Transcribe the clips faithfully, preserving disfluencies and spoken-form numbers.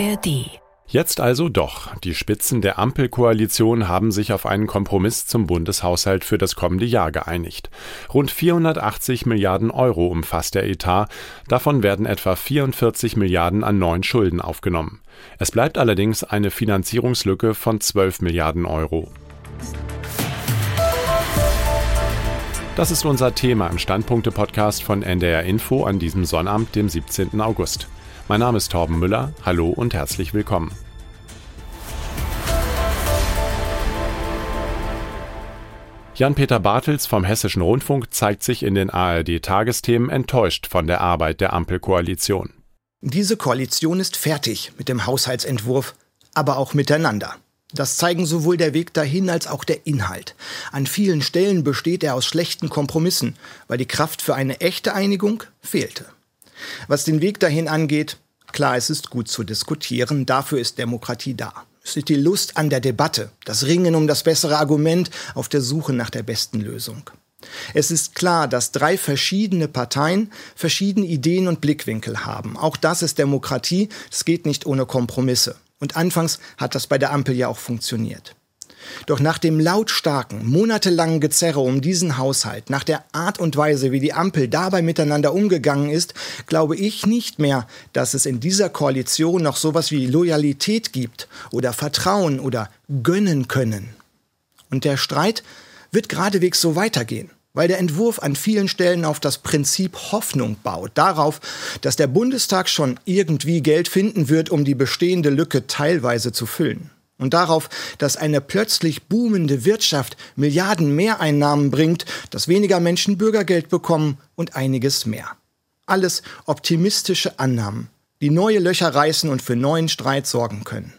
R D. Jetzt also doch. Die Spitzen der Ampelkoalition haben sich auf einen Kompromiss zum Bundeshaushalt für das kommende Jahr geeinigt. Rund vierhundertachtzig Milliarden Euro umfasst der Etat. Davon werden etwa vierundvierzig Milliarden an neuen Schulden aufgenommen. Es bleibt allerdings eine Finanzierungslücke von zwölf Milliarden Euro. Das ist unser Thema im Standpunkte-Podcast von N D R Info an diesem Sonnabend, dem siebzehnten August. Mein Name ist Torben Müller. Hallo und herzlich willkommen. Jan-Peter Bartels vom Hessischen Rundfunk zeigt sich in den A R D-Tagesthemen enttäuscht von der Arbeit der Ampelkoalition. Diese Koalition ist fertig mit dem Haushaltsentwurf, aber auch miteinander. Das zeigen sowohl der Weg dahin als auch der Inhalt. An vielen Stellen besteht er aus schlechten Kompromissen, weil die Kraft für eine echte Einigung fehlte. Was den Weg dahin angeht, klar, es ist gut zu diskutieren, dafür ist Demokratie da. Es ist die Lust an der Debatte, das Ringen um das bessere Argument auf der Suche nach der besten Lösung. Es ist klar, dass drei verschiedene Parteien verschiedene Ideen und Blickwinkel haben. Auch das ist Demokratie, es geht nicht ohne Kompromisse. Und anfangs hat das bei der Ampel ja auch funktioniert. Doch nach dem lautstarken, monatelangen Gezerre um diesen Haushalt, nach der Art und Weise, wie die Ampel dabei miteinander umgegangen ist, glaube ich nicht mehr, dass es in dieser Koalition noch sowas wie Loyalität gibt oder Vertrauen oder gönnen können. Und der Streit wird geradewegs so weitergehen, weil der Entwurf an vielen Stellen auf das Prinzip Hoffnung baut, darauf, dass der Bundestag schon irgendwie Geld finden wird, um die bestehende Lücke teilweise zu füllen. Und darauf, dass eine plötzlich boomende Wirtschaft Milliarden Mehreinnahmen bringt, dass weniger Menschen Bürgergeld bekommen und einiges mehr. Alles optimistische Annahmen, die neue Löcher reißen und für neuen Streit sorgen können.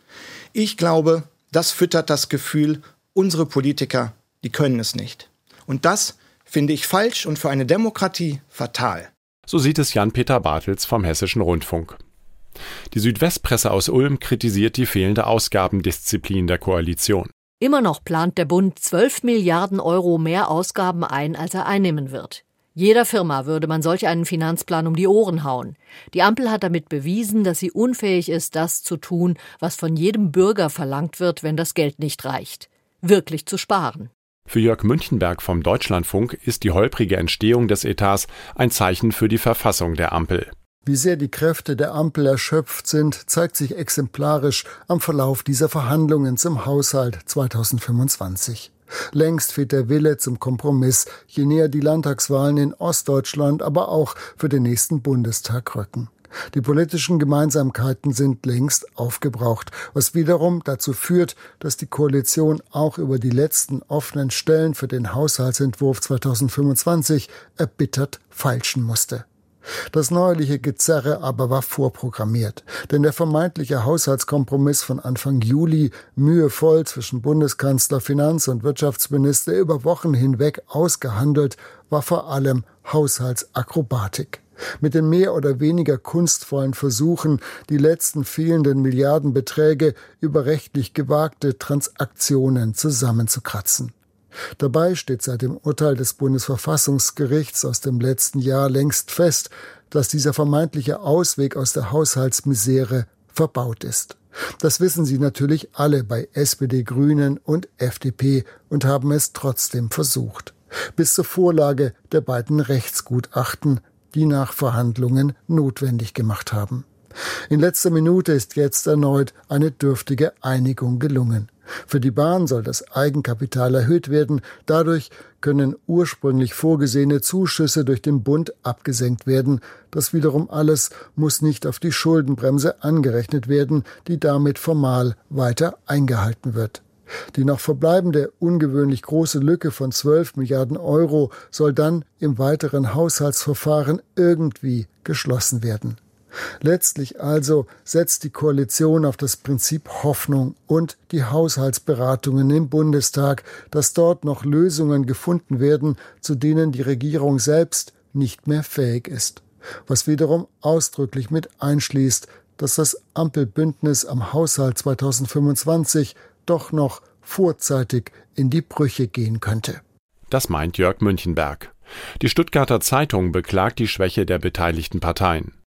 Ich glaube, das füttert das Gefühl, unsere Politiker, die können es nicht. Und das finde ich falsch und für eine Demokratie fatal. So sieht es Jan-Peter Bartels vom Hessischen Rundfunk. Die Südwestpresse aus Ulm kritisiert die fehlende Ausgabendisziplin der Koalition. Immer noch plant der Bund zwölf Milliarden Euro mehr Ausgaben ein, als er einnehmen wird. Jeder Firma würde man solch einen Finanzplan um die Ohren hauen. Die Ampel hat damit bewiesen, dass sie unfähig ist, das zu tun, was von jedem Bürger verlangt wird, wenn das Geld nicht reicht. Wirklich zu sparen. Für Jörg Münchenberg vom Deutschlandfunk ist die holprige Entstehung des Etats ein Zeichen für die Verfassung der Ampel. Wie sehr die Kräfte der Ampel erschöpft sind, zeigt sich exemplarisch am Verlauf dieser Verhandlungen zum Haushalt zweitausendfünfundzwanzig. Längst fehlt der Wille zum Kompromiss, je näher die Landtagswahlen in Ostdeutschland, aber auch für den nächsten Bundestag rücken. Die politischen Gemeinsamkeiten sind längst aufgebraucht, was wiederum dazu führt, dass die Koalition auch über die letzten offenen Stellen für den Haushaltsentwurf zweitausendfünfundzwanzig erbittert feilschen musste. Das neuerliche Gezerre aber war vorprogrammiert, denn der vermeintliche Haushaltskompromiss von Anfang Juli, mühevoll zwischen Bundeskanzler, Finanz- und Wirtschaftsminister über Wochen hinweg ausgehandelt, war vor allem Haushaltsakrobatik. Mit den mehr oder weniger kunstvollen Versuchen, die letzten fehlenden Milliardenbeträge über rechtlich gewagte Transaktionen zusammenzukratzen. Dabei steht seit dem Urteil des Bundesverfassungsgerichts aus dem letzten Jahr längst fest, dass dieser vermeintliche Ausweg aus der Haushaltsmisere verbaut ist. Das wissen Sie natürlich alle bei S P D, Grünen und F D P und haben es trotzdem versucht. Bis zur Vorlage der beiden Rechtsgutachten, die nach Verhandlungen notwendig gemacht haben. In letzter Minute ist jetzt erneut eine dürftige Einigung gelungen. Für die Bahn soll das Eigenkapital erhöht werden. Dadurch können ursprünglich vorgesehene Zuschüsse durch den Bund abgesenkt werden. Das wiederum alles muss nicht auf die Schuldenbremse angerechnet werden, die damit formal weiter eingehalten wird. Die noch verbleibende ungewöhnlich große Lücke von zwölf Milliarden Euro soll dann im weiteren Haushaltsverfahren irgendwie geschlossen werden. Letztlich also setzt die Koalition auf das Prinzip Hoffnung und die Haushaltsberatungen im Bundestag, dass dort noch Lösungen gefunden werden, zu denen die Regierung selbst nicht mehr fähig ist. Was wiederum ausdrücklich mit einschließt, dass das Ampelbündnis am Haushalt zweitausendfünfundzwanzig doch noch vorzeitig in die Brüche gehen könnte. Das meint Jörg Münchenberg. Die Stuttgarter Zeitung beklagt die Schwäche der beteiligten Parteien.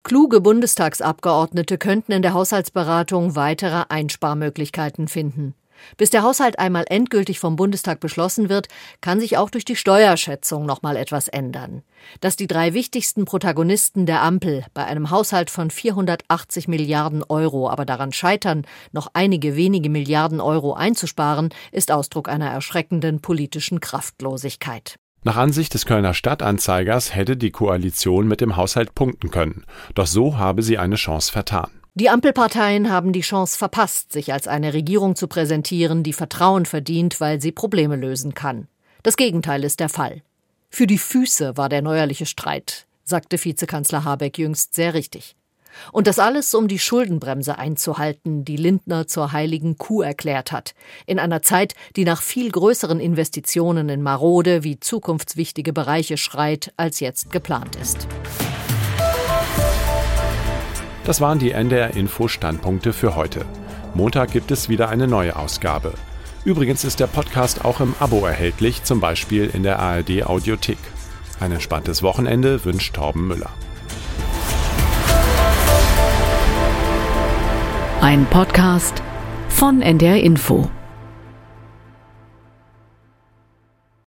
Kluge Bundestagsabgeordnete könnten in der Haushaltsberatung weitere Einsparmöglichkeiten finden. Bis der Haushalt einmal endgültig vom Bundestag beschlossen wird, kann sich auch durch die Steuerschätzung noch mal etwas ändern. Dass die drei wichtigsten Protagonisten der Ampel bei einem Haushalt von vierhundertachtzig Milliarden Euro aber daran scheitern, noch einige wenige Milliarden Euro einzusparen, ist Ausdruck einer erschreckenden politischen Kraftlosigkeit. Nach Ansicht des Kölner Stadtanzeigers hätte die Koalition mit dem Haushalt punkten können. Doch so habe sie eine Chance vertan. Die Ampelparteien haben die Chance verpasst, sich als eine Regierung zu präsentieren, die Vertrauen verdient, weil sie Probleme lösen kann. Das Gegenteil ist der Fall. Für die Füße war der neuerliche Streit, sagte Vizekanzler Habeck jüngst sehr richtig. Und das alles, um die Schuldenbremse einzuhalten, die Lindner zur heiligen Kuh erklärt hat, in einer Zeit, die nach viel größeren Investitionen in marode wie zukunftswichtige Bereiche schreit, als jetzt geplant ist. Das waren die N D R-Info-Standpunkte für heute. Montag gibt es wieder eine neue Ausgabe. Übrigens ist der Podcast auch im Abo erhältlich, zum Beispiel in der A R D-Audiothek. Ein entspanntes Wochenende wünscht Torben Müller. Ein Podcast von N D R Info.